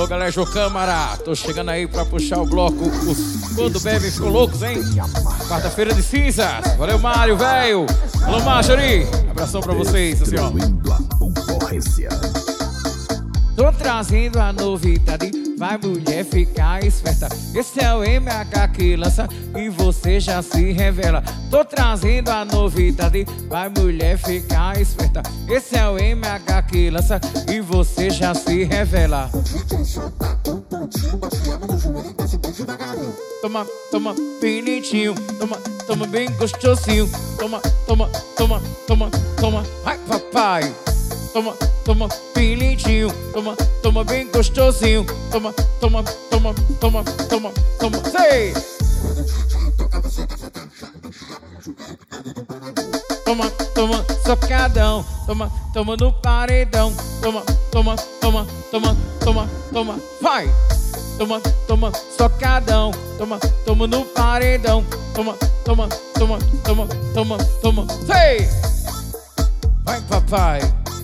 Alô, galera de Câmara, tô chegando aí pra puxar o bloco. Os quando bebem ficam loucos, hein? Quarta-feira de cinzas. Valeu, Mário, velho. Alô, Marjorie. Abração pra vocês, assim, ó. Tô trazendo a novidade, vai mulher ficar esperta. Esse é o MH que lança e você já se revela. Tô trazendo a novidade, vai mulher ficar esperta. Esse é o MH que lança e você já se revela. Toma, toma, bonitinho, toma, toma bem gostosinho. Toma, toma, toma, toma, toma, ai papai. Toma, toma, bem lindinho. Toma, toma, bem gostosinho. Toma, toma, toma, toma, toma, toma. Sei! Toma, toma, socadão. Toma, toma no paredão. Toma, toma, toma, toma, toma, toma. Vai! Toma, toma, socadão. Toma, toma no paredão. Toma, toma, toma, toma, toma, toma. Sei! Vai, papai!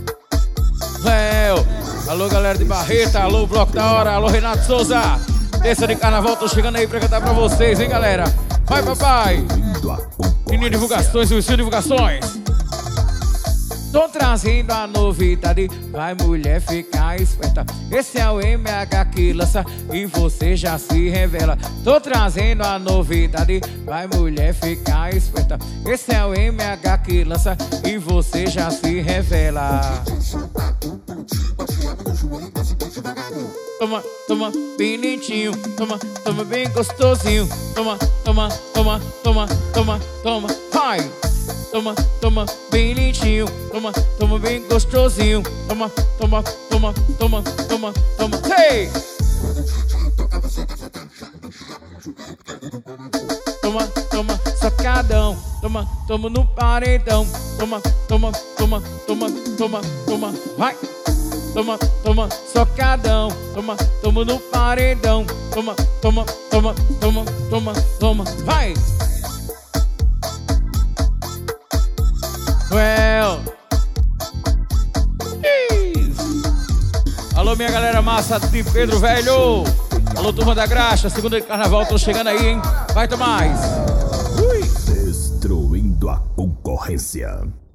Léo, alô galera de Barreta, alô Bloco da Hora, alô Renato Souza. Terça de carnaval, tô chegando aí pra cantar pra vocês, hein galera. Vai papai. Menino Divulgações, Wilson Divulgações. Tô trazendo a novidade, vai mulher ficar esperta. Esse é o MH que lança e você já se revela. Tô trazendo a novidade, vai mulher ficar esperta. Esse é o MH que lança e você já se revela. Toma, toma, bem lentinho. Toma, toma, bem gostosinho. Toma, toma, toma, toma, toma, toma. Vai! Toma, toma, bem lentinho. Toma, toma, bem gostosinho. Toma, toma, toma, toma, toma, toma. Sei! Toma, toma, sacadão. Toma, toma no paredão. Toma, toma, toma, toma, toma, toma. Vai! Toma, toma, socadão. Toma, toma no paredão. Toma, toma, toma, toma, toma, toma. Vai! Well. Alô, minha galera massa de Pedro Velho. Alô, turma da Graxa. Segunda de carnaval, tô chegando aí, hein? Vai, Tomás. Destruindo a concorrência.